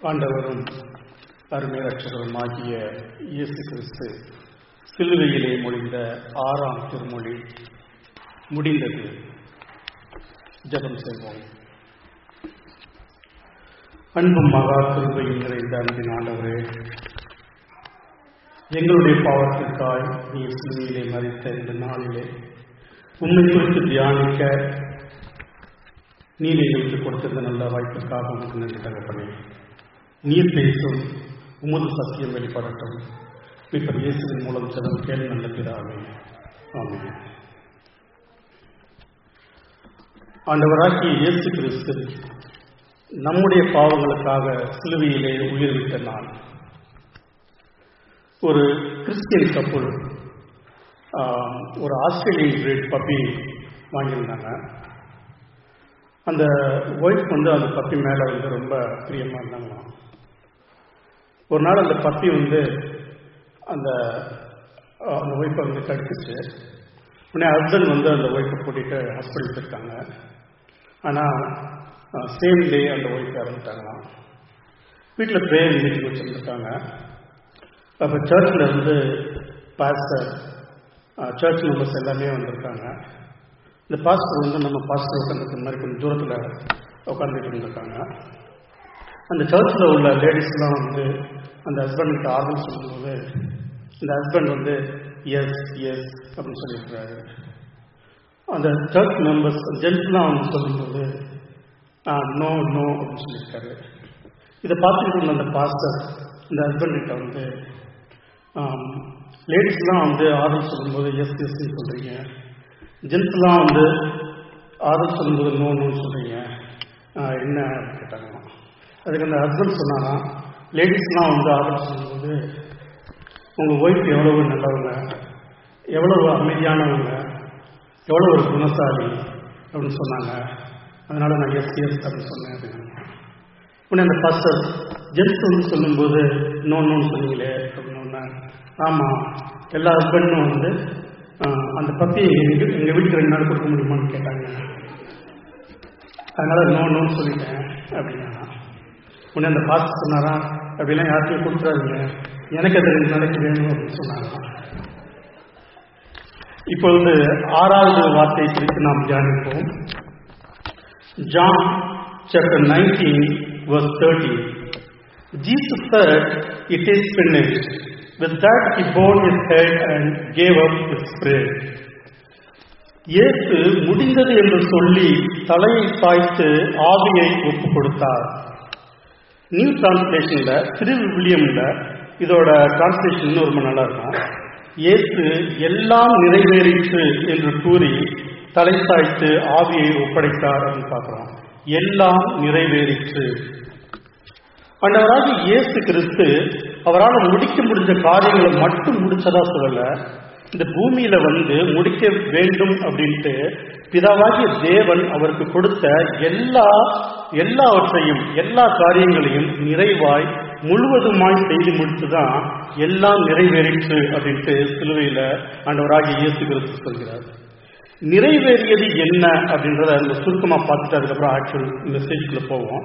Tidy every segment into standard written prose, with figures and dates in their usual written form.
ஆண்டவரும் அருமை ரட்சகரும் ஆகிய இயேசு கிறிஸ்து சிலுவையிலே மொழிந்த 6ஆம் திருமொழி முடிந்தது. ஜெபம் செய்வோம். அன்பும் மகா கிருபையும் நிறைந்த அன்பின் ஆண்டவரே, எங்களுடைய பாவத்திற்காய் நீ சிலுவையிலே மரித்த இந்த நாளிலே உண்மை குறித்து தியானிக்க நீர் எங்களுக்கு கொடுத்திருந்த நல்ல வாய்ப்புக்காக உங்களுக்கு நன்றி தகப்பனே. நீர் பேசும் உமது சத்தியம் வெளிப்படட்டும். மீட்பர் இயேசுவின் மூலம் செல்லும் கேள்வி நல்ல பிதாவே, ஆமென். ஆண்டவராகிய இயேசு கிறிஸ்து நம்முடைய பாவங்களுக்காக சிலுவையிலே உயிர் விட்ட நாள். ஒரு கிறிஸ்டியன் கப்புள் ஒரு ஆஸ்திரேலியன் பிரீட் பப்பி வாங்கியிருந்தாங்க. அந்த ஒய்ஃப் அந்த பப்பி மேலே ரொம்ப பிரியமாக இருந்தாங்களாம். ஒரு நாள் அந்த பப்பி அந்த ஒய்ஃபை கடிச்சிச்சு. உடனே ஹஸ்பண்ட் அந்த ஒய்ஃபை கூட்டிகிட்டு ஹாஸ்பிட்டல் போயிருக்காங்க. ஆனால் சேம் டே அந்த ஒய்ஃப் இறந்துட்டாங்களாம். வீட்டில் ப்ரேயர் மீட்டிங் வச்சுருந்துருக்காங்க. அப்போ சர்ச்சில் பாஸ்டர் சர்ச் மெம்பர்ஸ் எல்லாமே வந்திருக்காங்க. இந்த பாஸ்டர் நம்ம பாஸ்டர் உட்காந்துருக்க மாதிரி கொஞ்சம் தூரத்தில் உட்காந்துட்டு இருந்திருக்காங்க. அந்த சர்ச்சில் உள்ள லேடிஸ்லாம் அந்த ஹஸ்பண்டுக்கு ஆர்வம் சொல்லும்போது இந்த ஹஸ்பண்ட் எஸ் எஸ் அப்படின்னு சொல்லியிருக்கிறாரு. அந்த சர்ச் மெம்பர்ஸ் ஜென்ஸ்லாம் சொல்லும்போது நோ நோ அப்படின்னு சொல்லியிருக்காரு. இதை பார்த்துட்டு இருந்த அந்த பாஸ்டர் இந்த ஹஸ்பண்ட்கிட்ட லேடிஸ்லாம் ஆர்வம் சொல்லும்போது எஸ் எஸ்ன்னு சொல்கிறீங்க, ஜென்ஸ்லாம் ஆர்டர் சொல்லும்போது நோ நோன்னு சொல்கிறீங்க, என்ன கேட்டாங்க. அதுக்கு அந்த ஹஸ்பண்ட் சொன்னாங்கன்னா, லேடிஸ்லாம் ஆர்டர் சொல்லும்போது உங்கள் ஒய்ஃப் எவ்வளவு நல்லவங்க, எவ்வளவு அமைதியானவங்க, எவ்வளோ ஒரு குணசாலி அப்படின்னு சொன்னாங்க. அதனால் நான் எஸ் எஸ் அப்படின்னு சொன்னேன் அப்படின்னு. உடனே அந்த பாஸ்டர் ஜென்ஸ் சொல்லும்போது நோ நோன்னு சொன்னீங்களே அப்படின்னு. ஆமாம், எல்லா ஹஸ்பண்டும் அந்த பத்தி எங்கள் வீட்டுக்கு 2 நாள் கொடுக்க முடியுமான்னு கேட்டாங்க. அதனால் நோ நோன்னு சொல்லிட்டேன் அப்படின்னா. உடனே அந்த பாஸ்டர் சொன்னாரா, அப்படிலாம் யாருக்கும் கொடுத்துறாதீங்க, எனக்கு அது 2 நாளைக்கு வேணும் அப்படின்னு சொன்னாங்க. இப்பொழுது 6வது வார்த்தை குறித்து நாம் தியானிப்போம். John chapter 19 verse 30. Jesus said, "It is finished." With that he bowed his head and gave up his spirit. இயேசு முடிந்தது என்று சொல்லி தலையை சாய்த்து ஆவியை ஒப்பு கொடுத்தார். நியூ டிரான்ஸ்லேஷன்ல, திருவிவிலியம்ல இதோட டிரான்ஸ்லேஷன் இன்னும் ரொம்ப நல்லா இருக்கும். இயேசு எல்லாம் நிறைவேறிற்று என்று கூறி தலை சாய்த்து ஆவியை ஒப்படைத்தார் அப்படின்னு பார்க்கிறோம். எல்லாம் நிறைவேறிற்று. ஆண்டவராகிய இயேசு கிறிஸ்து அவரால் முடிக்க முடிஞ்ச காரியங்களை மட்டும் முடிச்சதா சொல்லல, இந்த பூமியில முடிக்க வேண்டும் அப்படின்ட்டு பிதாவாகிய தேவன் அவருக்கு கொடுத்த எல்லாவற்றையும் எல்லா காரியங்களையும் நிறைவாய் முழுவதுமாய் செய்து முடித்துதான் எல்லாம் நிறைவேறிற்று அப்படின்ட்டு சிலுவையில ஆண்டவராகிய இயேசு கிறிஸ்து சொல்கிறார். நிறைவேறியது என்ன அப்படின்றத அந்த சுருக்கமா பார்த்துட்டு அதுக்கப்புறம் ஆக்சுவல் மெசேஜ்குள்ள போவோம்.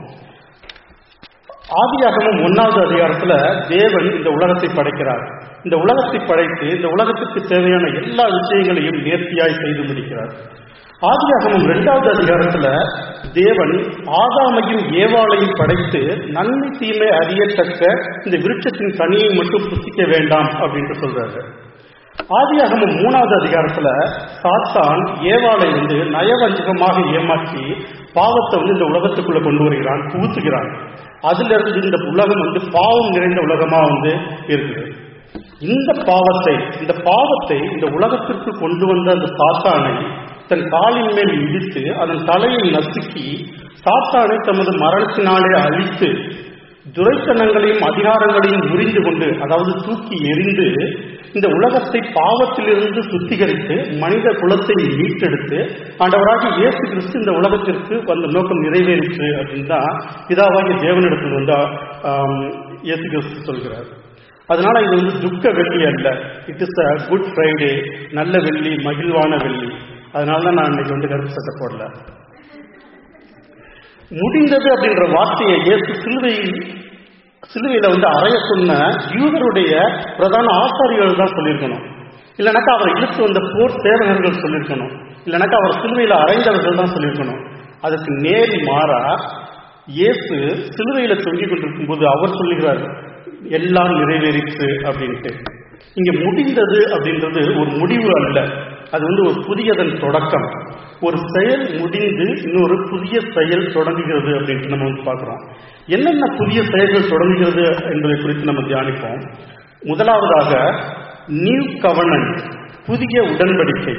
ஆதியாகமம் 1வது அதிகாரத்துல தேவன் இந்த உலகத்தை படைக்கிறார். இந்த உலகத்தை படைத்து இந்த உலகத்திற்கு தேவையான எல்லா விஷயங்களையும் நேர்த்தியாய் செய்து முடிக்கிறார். ஆதியாகமம் 2வது அதிகாரத்துல தேவன் ஆதாமையும் ஏவாளையும் படைத்து நன்மை தீமை அறியத்தக்க இந்த விருட்சத்தின் கனியை மட்டும் புசிக்க வேண்டாம் அப்படின்ட்டு சொல்றாரு. ஆதியாகமம் 3வது அதிகாரத்துல சாத்தான் ஏவாளை நயவஞ்சகமாக ஏமாற்றி பாவத்தை இந்த உலகத்துக்குள்ள கொண்டு வருகிறான், புகுத்துகிறான். அதுல இருந்து இந்த உலகம் பாவம் நிறைந்த உலகமா இருக்குது. இந்த பாவத்தை இந்த உலகத்திற்கு கொண்டு வந்த அந்த சாத்தானை தன் காலின் மேல் இடித்து அதன் தலையை நசுக்கி சாத்தானை தமது மரணத்தினாலே அழித்து துரைத்தனங்களையும் அதிகாரங்களையும் முறிந்து கொண்டு, அதாவது தூக்கி எறிந்து, இந்த உலகத்தை பாவத்திலிருந்து சுத்திகரித்து மனித குலத்தை மீட்டெடுத்து ஆண்டவராகிய இயேசு கிறிஸ்து இந்த உலகத்திற்கு வந்த நோக்கம் நிறைவேறிற்று அப்படின்னு தான் பிதாவாகிய தேவனிடத்தில் இயேசு கிறிஸ்து சொல்கிறார். அதனால இது துக்க வெள்ளி அல்ல, it is a good Friday, நல்ல வெள்ளி, மகிழ்வான வெள்ளி. அதனாலதான் நான் இன்னைக்கு கருப்பு சட்டை போடல. முடிந்தது அப்படின்ற வார்த்தையை இயேசு சிலுவையில் சிலுவையில அறைய சொன்ன யூதருடைய பிரதான ஆசாரிகள் தான் சொல்லியிருக்கணும். இல்லைனாக்கா அவரை இழுத்து வந்த போர் சேவகர்கள் சொல்லியிருக்கணும். இல்லைனாக்கா அவர் சிலுவையில அறைந்தவர்கள் தான் சொல்லியிருக்கணும். அதுக்கு நேரி மாறா இயேசு சிலுவையில தொங்கிக் கொண்டிருக்கும் போது அவர் சொல்லுகிறார், எல்லாம் நிறைவேறிச்சு அப்படின்ட்டு. இங்க முடிந்தது அப்படின்றது ஒரு முடிவு அல்ல, அது ஒரு புதியதன் தொடக்கம். ஒரு செயல் முடிந்து இன்னொரு புதிய செயல் தொடங்குகிறது அப்படின்ட்டு நம்ம பார்க்கிறோம். என்னென்ன புதிய செயல்கள் தொடங்குகிறது என்பதை குறித்து நம்ம தியானிப்போம். முதலாவதாக நியூ கவர்னன்ட், புதிய உடன்படிக்கை.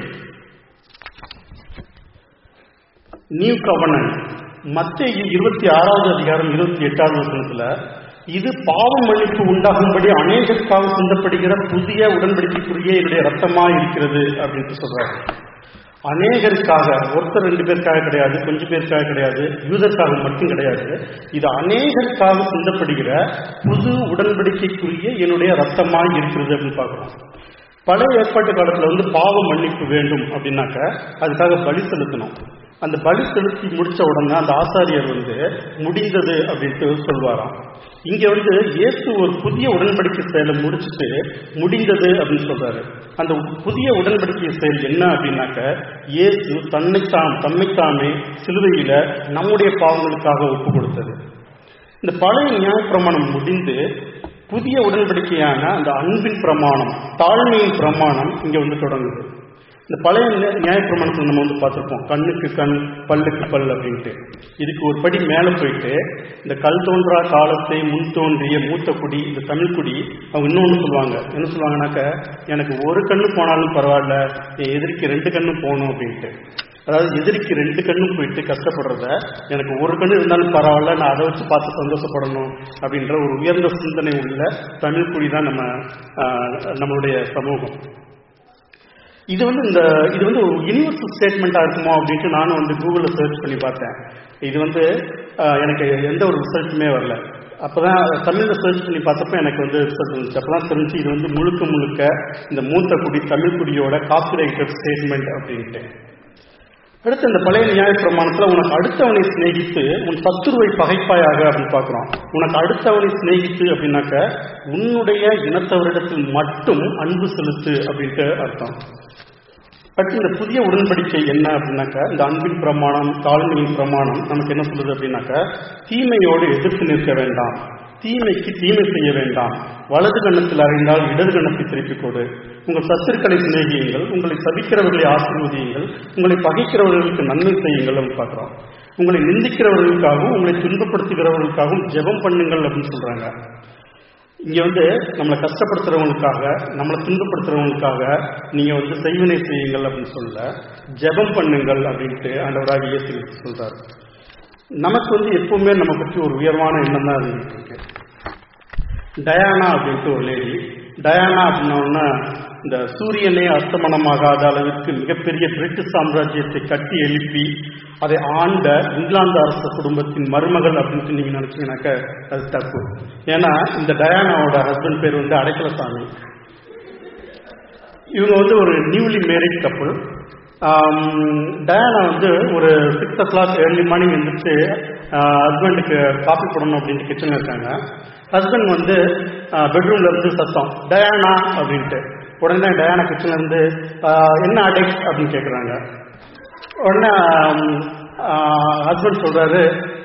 நியூ கவர்னன்ட் மத்தேயு 26வது அதிகாரம் 28வது வசனத்துல, இது பாவம் மன்னிப்பு உண்டாகும்படி அநேகருக்காக சிந்தப்படுகிற புதிய உடன்படிக்கைக்குரிய என்னுடைய ரத்தமாக இருக்கிறது அப்படின்ட்டு சொல்றாரு. அநேகருக்காக, ஒருத்தர் 2 பேருக்காக கிடையாது, கொஞ்சம் பேருக்காக கிடையாது, யூதருக்காக மட்டும் கிடையாது. இது அநேகருக்காக சிந்தப்படுகிற புது உடன்படிக்கைக்குரிய என்னுடைய ரத்தமாக இருக்கிறது அப்படின்னு பார்க்கிறோம். பழைய ஏற்பாட்டு காலத்துல பாவ மன்னிப்பு வேண்டும் அப்படின்னாக்க அதுக்காக பலி செலுத்தணும். அந்த பலி செலுத்தி முடிச்ச உடனே அந்த ஆசாரியர் முடிந்தது அப்படின்ட்டு சொல்வாராம். இங்க இயேசு ஒரு புதிய உடன்படிக்கை செயலை முடிச்சுட்டு முடிந்தது அப்படின்னு சொல்றாரு. அந்த புதிய உடன்படிக்கை செயல் என்ன அப்படின்னாக்க, இயேசு தம்மைத்தாமே சிலுவையில நம்முடைய பாவங்களுக்காக ஒப்பு கொடுத்தது. இந்த பழைய நியாயப்பிரமாணம் முடிந்து புதிய உடன்படிக்கையான அந்த அன்பின் பிரமாணம், தாழ்மையின் பிரமாணம் இங்க தொடங்குது. இந்த பழைய நியாயப்பிரமாணத்தில் நம்ம பார்த்திருப்போம், கண்ணுக்கு கண் பல்லுக்கு பல் அப்படின்ட்டு. இதுக்கு ஒரு படி மேல போயிட்டு இந்த கல் தோன்றா காலத்தை முன் தோன்றிய மூத்த குடி, இந்த தமிழ் குடி, அவங்க இன்னொன்று சொல்லுவாங்க. என்ன சொல்லுவாங்கன்னாக்க, எனக்கு ஒரு கண்ணு போனாலும் பரவாயில்ல, என் எதிரிக்கு 2 கண்ணும் போகணும் அப்படின்ட்டு. அதாவது எதிரிக்கு 2 கண்ணும் போயிட்டு கஷ்டப்படுறத, எனக்கு ஒரு கண்ணு இருந்தாலும் பரவாயில்ல, நான் அதை வச்சு பார்த்து சந்தோஷப்படணும் அப்படின்ற ஒரு உயர்ந்த சிந்தனை உள்ள தமிழ் குடி தான் நம்மளுடைய சமூகம். இது இது ஒரு யூனிவர்சல் ஸ்டேட்மெண்டா இருக்குமோ அப்படின்ட்டு நானும் கூகுளில் சர்ச் பண்ணி பார்த்தேன். இது எனக்கு எந்த ஒரு ரிசல்ட்டுமே வரல. அப்பதான் தமிழ்ல சர்ச் பண்ணி பார்த்தப்ப எனக்கு ரிசல்ட் இருந்துச்சு. அப்பதான் தெரிஞ்சு இது முழுக்க முழுக்க இந்த மூத்த குடி தமிழ் குடியோட காப்பிரைட்டட் ஸ்டேட்மெண்ட் அப்படின்ட்டு. அடுத்து இந்த பழைய நியாய பிரமாணத்துல உனக்கு அடுத்தவனை சிநேகித்து உன் சத்துருவை பகைப்பாயாக அப்படின்னு பார்க்கிறோம். உனக்கு அடுத்தவனை சிநேகித்து அப்படின்னாக்க உன்னுடைய இனத்தவரிடத்தில் மட்டும் அன்பு செலுத்து அப்படின்ட்டு அர்த்தம். அடுத்து இந்த புதிய உடன்படிக்கை என்ன அப்படின்னாக்க, இந்த அன்பின் பிரமாணம், தாழ்மையின் பிரமாணம் நமக்கு என்ன சொல்லுது அப்படின்னாக்க, தீமையோடு எதிர்த்து நிற்க வேண்டாம், தீமைக்கு தீமை செய்ய வேண்டாம், வலது கண்ணத்தில் அறிந்தால் இடது கண்ணத்தை திருப்பிக் கொடு, உங்கள் சத்துருக்களை சிநேகியுங்கள், உங்களை சபிக்கிறவர்களை ஆசீர்வதியுங்கள், உங்களை பகைக்கிறவர்களுக்கு நன்மை செய்யுங்கள் அப்படின்னு பார்க்கிறோம். உங்களை நிந்திக்கிறவர்களுக்காகவும் உங்களை துன்பப்படுத்துகிறவர்களுக்காகவும் ஜெபம் பண்ணுங்கள் அப்படின்னு சொல்றாங்க. இங்க நம்மளை கஷ்டப்படுத்துறவங்களுக்காக, நம்மளை துன்பப்படுத்துறவங்களுக்காக நீங்க செய்வினை செய்யுங்கள் அப்படின்னு சொல்ல, ஜெபம் பண்ணுங்கள் அப்படின்ட்டு ஆண்டவராகிய இயேசு சொல்றாரு. நமக்கு எப்பவுமே நம்ம பற்றி ஒரு உயர்வான எண்ணம் தான் இருந்துட்டு இருக்கு. டயானா அப்படின்ட்டு ஒரு லேடி, டயானா அப்படின்னா இந்த சூரியனே அஸ்தமனமாகாத அளவிற்கு மிகப்பெரிய பிரிட்டிஷ் சாம்ராஜ்யத்தை கட்டி எழுப்பி அதை ஆண்ட இங்கிலாந்து அரச குடும்பத்தின் மருமகள் அப்படின்ட்டு நீங்க நினைச்சீங்கன்னாக்க அது தப்பு. ஏன்னா இந்த டயானாவோட ஹஸ்பண்ட் பேர் அடைக்கலசாமி. இவங்க ஒரு நியூலி மேரிட் கப்புள். டயானா ஒரு 6 o'clock ஏர்லி மார்னிங் எழுந்திரிச்சு ஹஸ்பண்டுக்கு காஃபி போடணும் அப்படின்ட்டு கிச்சன்ல இருக்காங்க. ஹஸ்பண்ட் பெட்ரூம்ல இருந்து சத்தம், டயானா அப்படின்ட்டு. உடனே டயானா கிச்சன்ல இருந்து என்ன அடெக்ட் அப்படின்னு கேட்குறாங்க. உடனே ஹஸ்பண்ட் சொல்றாரு,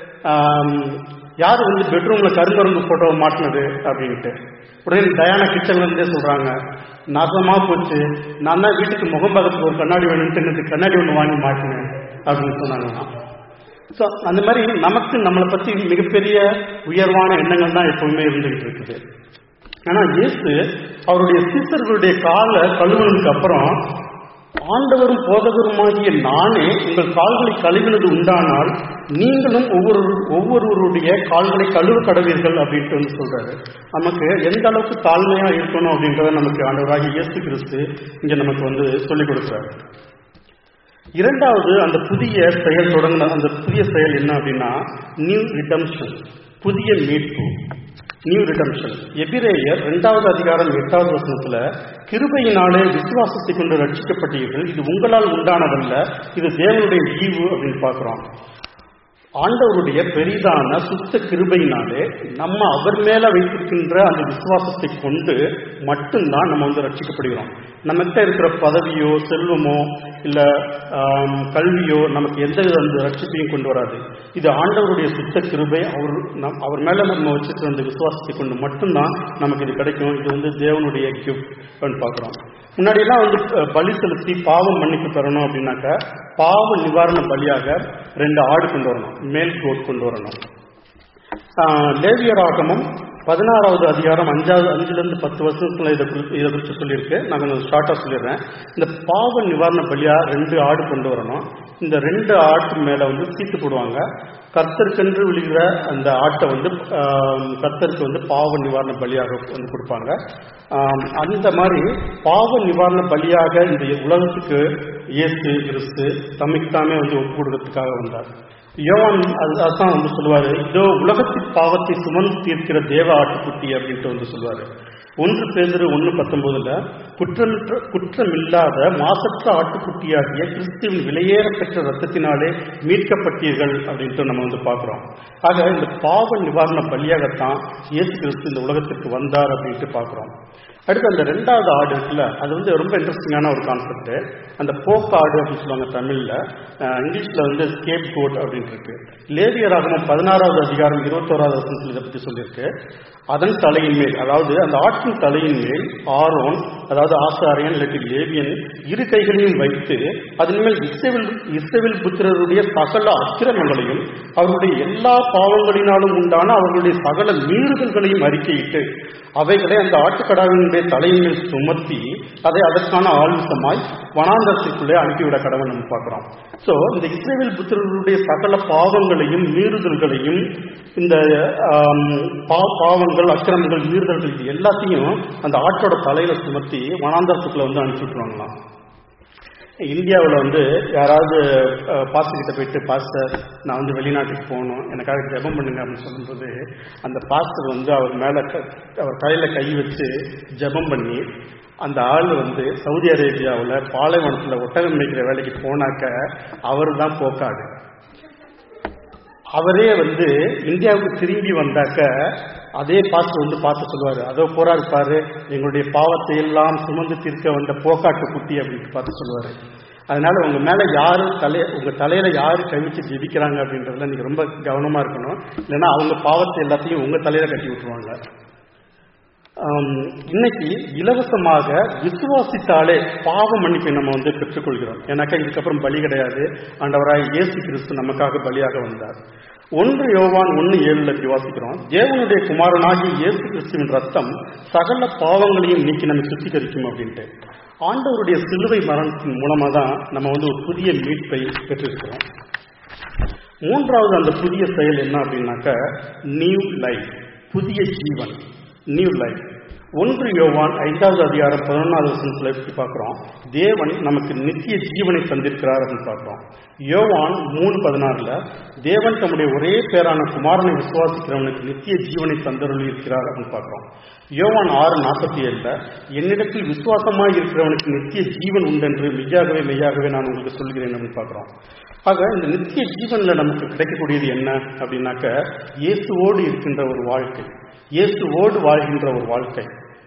யாரு பெட்ரூம்ல கருங்கரும்பு போட்டோ மாட்டினது அப்படின்ட்டு. உடனே டயானா கிச்சன்ல இருந்தே சொல்றாங்க, நாசமா போச்சு, நான் தான் வீட்டுக்கு முகம் பார்க்கறதுக்கு ஒரு கண்ணாடி வேணும்னு கண்ணாடி ஒன்று வாங்கி மாட்டினேன் அப்படின்னு சொன்னாங்க. ஸோ அந்த மாதிரி நமக்கு நம்மளை பற்றி மிகப்பெரிய உயர்வான எண்ணங்கள் தான் எப்பவுமே இருந்துகிட்டு இருக்குது. ஆனா இயேசு அவருடைய சீசர்களுடைய காலை கழுவுனதுக்கு அப்புறம், ஆண்டவரும் போதகருமாகிய நானே உங்கள் கால்களை கழுவினது உண்டானால் நீங்களும் ஒவ்வொருவருடைய கால்களை கழுவ கடவீர்கள் அப்படின்ட்டு சொல்றாரு. நமக்கு எந்த அளவுக்கு தாழ்மையா இருக்கணும் அப்படின்றத நமக்கு ஆண்டவராகிய இயேசு கிறிஸ்து இங்க நமக்கு சொல்லிக் கொடுக்கிறார். இரண்டாவது, அந்த புதிய செயல் தொடங்கின அந்த புதிய செயல் என்ன அப்படின்னா நியூ ரிடம்ஷன், புதிய மீட்பு, நியூ ரிடம்ஷன். எபிரேயர் 2வது அதிகாரம் 8வது வசனத்துல, கிருபையினாலே விசுவாசத்தை கொண்டு ரட்சிக்கப்பட்டீர்கள், இது உங்களால் உண்டானதல்ல, இது தேவனுடைய ஈவு அப்படின்னு பார்க்கிறோம். ஆண்டவருடைய பெரிதான சுத்த கிருபையினாலே நம்ம அவர் மேல வைத்திருக்கின்ற அந்த விசுவாசத்தை கொண்டு மட்டும்தான் நம்ம வந்து ரட்சிக்கப்படுகிறோம். நம்மகிட்ட இருக்கிற பதவியோ செல்வமோ இல்ல கல்வியோ நமக்கு எந்த அந்த ரட்சிப்பையும் கொண்டு வராது. இது ஆண்டவருடைய சுத்த கிருபை. அவர் மேல நம்ம வச்சிருக்கிற அந்த விசுவாசத்தை கொண்டு மட்டும்தான் நமக்கு இது கிடைக்கும். இது வந்து தேவனுடைய கிஃப்ட் பார்க்கிறோம். முன்னாடியெல்லாம் வந்து பலி செலுத்தி பாவம் மன்னிப்பு பெறணும் அப்படின்னாக்க பாவ நிவாரண பலியாக 2 ஆடு கொண்டு வரணும், மேல் கோட் கொண்டு வரணும். லேவியராகமம் 16வது அதிகாரம் 5லிருந்து 10 வருஷத்துல இதை குறித்து சொல்லியிருக்கு. நான் கொஞ்சம் ஷார்ட்டா சொல்லிடுறேன். இந்த பாவ நிவாரண பலியா 2 ஆடு கொண்டு வரணும். இந்த 2 ஆட்டு மேல வந்து சீட்டு போடுவாங்க. கர்த்தருக்கென்று விழுகிற அந்த ஆட்டை வந்து கர்த்தருக்கு வந்து பாவ நிவாரண பலியாக வந்து கொடுப்பாங்க. அந்த மாதிரி பாவ நிவாரண பலியாக இந்த உலகத்துக்கு இயேசு கிறிஸ்து தம்மைத்தாமே வந்து ஒப்பு கொடுக்கறதுக்காக வந்தார். யோவான் அதுதான் வந்து சொல்லுவாரு, இதோ உலகத்தின் பாவத்தை சுமந்து தீர்க்கிற தேவ ஆட்டுக்குட்டி அப்படின்ட்டு வந்து சொல்லுவாரு. 1 பேதுரு 1:19 குற்றமில்லாத மாசற்ற ஆட்டுக்குட்டியாகிய கிறிஸ்துவின் விலையேற பெற்ற ரத்தத்தினாலே மீட்கப்பட்டீர்கள் அப்படின்ட்டு நம்ம வந்து பார்க்கிறோம். ஆக இந்த பாவ நிவாரண பலியாகத்தான் இயேசு கிறிஸ்து இந்த உலகத்திற்கு வந்தார் அப்படின்ட்டு பார்க்கிறோம். அடுத்து அந்த 2வது ஆடு இருக்குல்ல, அது வந்து ரொம்ப இன்ட்ரெஸ்டிங்கான ஒரு கான்செப்ட். அந்த போக்காடு அப்படின்னு சொல்லுவாங்க தமிழ்ல, இங்கிலீஷ்ல வந்து ஸ்கேப் கோட் அப்படின்ட்டு இருக்கு. லேவியராகமம் 16வது அதிகாரம் 21வது வசனத்தில் இதை பற்றி சொல்லியிருக்கு. அதன் தலையின் மேல், அதாவது அந்த ஆட்டின் தலையின் மேல் ஆரோன், அதாவது ஆசாரியன் இல்லாட்டி லேவியன் 2 கைகளையும் வைத்து அதன் மேல் இஸ்ரவேல் புத்திரருடைய சகல அக்கிரமங்களையும் அவர்களுடைய எல்லா பாவங்களினாலும் உண்டான அவர்களுடைய சகல மீறுதல்களையும் அறிக்கையிட்டு அவைகளை அந்த ஆட்டுக்கடாவினுடைய தலையின் மேல் சுமத்தி அதை அதற்கான ஆயுதமாய் வனாந்தரத்திற்குள்ளே அனுப்பிவிட கடவுள் நம்ம பார்க்கிறோம். சோ இந்த இஸ்ரவேல் புத்திரர்களுடைய சகல பாவங்களையும் மீறுதல்களையும், இந்த பாவங்கள் அக்கிரமங்கள் மீறுதல்கள் எல்லாத்தையும் அந்த ஆட்டோட தலையில சுமத்தி வனாந்தரத்துக்குள்ள வந்து அனுப்பி விட்டுருவாங்களாம். இந்தியாவில் வந்து யாராவது பாஸ்டர் கிட்ட போயிட்டு, பாஸ்டர் நான் வந்து வெளிநாட்டுக்கு போகணும், எனக்காக ஜெபம் பண்ணுங்க அப்படின்னு சொல்லும்போது அந்த பாஸ்டர் வந்து அவர் தலையில கை வச்சு ஜெபம் பண்ணி அந்த ஆள் வந்து சவுதி அரேபியாவில் பாலைவனத்தில் ஒட்டகம் மேய்க்கிற வேலைக்கு போனாக்க அவர் தான் போக்காடு. அவரே வந்து இந்தியாவுக்கு திரும்பி வந்தாக்க அதே பாஸ்டர் வந்து பார்த்து சொல்லுவாரு, அதோ போறாரு பாரு எங்களுடைய பாவத்தை எல்லாம் சுமந்து தீர்க்க வந்த போக்காட்டு குட்டி அப்படின்னு பார்த்து சொல்லுவாரு. அதனால உங்க மேல யாரு உங்க தலையில யாரு கவிச்சு ஜெபிக்கிறாங்க அப்படின்றதுல நீங்க ரொம்ப கவனமா இருக்கணும். இல்லைன்னா அவங்க பாவத்தை எல்லாத்தையும் உங்க தலையில கட்டி விட்டுருவாங்க. இன்னைக்கு இலவசமாக விசுவாசித்தாலே பாவ மன்னிப்பை நம்ம வந்து பெற்றுக்கொள்கிறோம். ஏன்னாக்கா இதுக்கப்புறம் பலி கிடையாது. ஆண்டவராய் இயேசு கிறிஸ்து நமக்காக பலியாக வந்தார். 1 யோவான் 1:7 வாசிக்கிறோம், தேவனுடைய குமாரனாகி இயேசு கிறிஸ்துவின் ரத்தம் சகல பாவங்களையும் நீக்கி நம்ம சுத்திகரிக்கும் அப்படின்ட்டு. ஆண்டவருடைய சிலுவை மரணத்தின் மூலமா தான் நம்ம வந்து ஒரு புதிய மீட்பை பெற்றிருக்கிறோம். 3வது அந்த புதிய செயல் என்ன அப்படின்னாக்க நியூ லைஃப், புதிய ஜீவன், நியூ லைஃப். 1 யோவான் 5வது அதிகாரம் 11வது வசனத்துல எப்படி பார்க்கிறோம், தேவன் நமக்கு நித்திய ஜீவனை தந்திருக்கிறார் அப்படின்னு பார்க்கிறோம். யோவான் 3:16 தேவன் தம்முடைய ஒரே பேரான குமாரனை விசுவாசிக்கிறவனுக்கு நித்திய ஜீவனை தந்தருளி இருக்கிறார் அப்படின்னு பார்க்கிறோம். யோவான் 6:47 என்னிடத்தில் விசுவாசமாய் இருக்கிறவனுக்கு நித்திய ஜீவன் உண்டென்று மெய்யாகவே நான் உங்களுக்கு சொல்கிறேன் அப்படின்னு பார்க்கிறோம். ஆக இந்த நித்திய ஜீவன்ல நமக்கு கிடைக்கக்கூடியது என்ன அப்படின்னாக்க இயேசுவோடு இருக்கின்ற ஒரு வாழ்க்கை, இயேசுவோடு வாழ்கின்ற ஒரு வாழ்க்கை.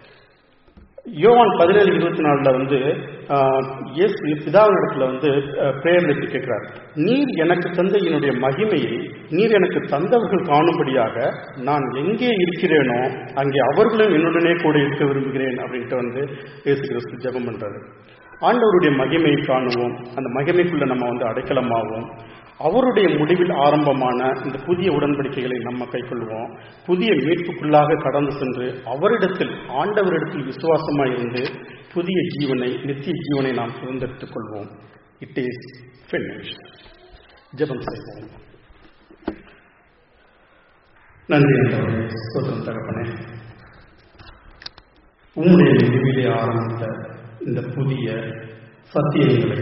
யோவான் 17:24 வந்து இயேசு பிதாவினிடத்துல வந்து பிரேயர் வச்சு கேட்கிறார், நீர் எனக்கு தந்த என்னுடைய மகிமையை நீர் எனக்கு தந்தவர்கள் காணும்படியாக நான் எங்கே இருக்கிறேனோ அங்கே அவர்களும் என்னுடனே கூட இருக்க விரும்புகிறேன் அப்படின்ட்டு வந்து இயேசு கிறிஸ்து ஜெபம் பண்றாரு. ஆண்டவருடைய மகிமையை காணுவோம், அந்த மகிமைக்குள்ள நம்ம வந்து அடைக்கலமாவோம். அவருடைய முடிவில் ஆரம்பமான இந்த புதிய உடன்படிக்கைகளை நம்ம கைக்கொள்வோம். புதிய மீட்புக்குள்ளாக கடந்து சென்று அவரிடத்தில், ஆண்டவரிடத்தில் விசுவாசமாய் இருந்து புதிய ஜீவனை, நித்திய ஜீவனை நாம் சுதந்திரித்துக் கொள்வோம். It is finished. ஜெபம் செய்வோம். நன்றி தகப்பனே, உம்முடைய முடிவிலே ஆரம்பித்த இந்த புதிய சத்தியங்களை,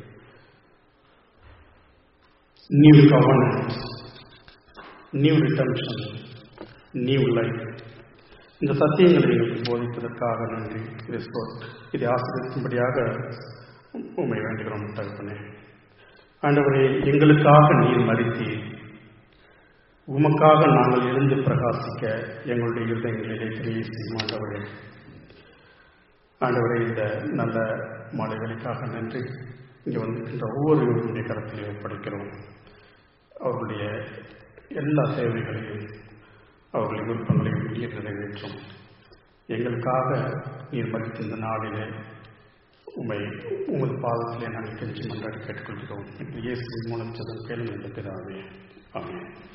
new governance, new redemption, new life, இந்த சத்தியங்களை எங்களுக்கு போதிப்பதற்காக நன்றி. இதை ஆசிரியத்தின்படியாக உண்மை வேண்டுகிறோம் தகப்பனே. ஆண்டவரே, எங்களுக்காக நீர் மரித்தீர், உமக்காக நாங்கள் எழுந்து பிரகாசிக்க எங்களுடைய இருதயங்களிலே கிரியை செய்யும் ஆண்டவரே. ஆண்டவரே, இந்த நல்ல மாலைகளுக்காக நன்றி. இங்கே வந்திருக்கின்ற ஒவ்வொருவருடைய கருத்திலையும் ஒப்படைக்கிறோம். அவர்களுடைய எல்லா தேவைகளையும் அவர்களுடைய விருப்பங்களையும் நீர் நிறைவேற்றும். எங்களுக்காக நீர் மதித்த இந்த நாளிலே உங்கள் பாதத்திலே நாங்கள் கெஞ்சி மன்றாடி கேட்டுக்கொள்கிறோம். இயேசுவின் மூலம் ஜெபம் கேளுங்கள் பிதாவே. ஆமென்.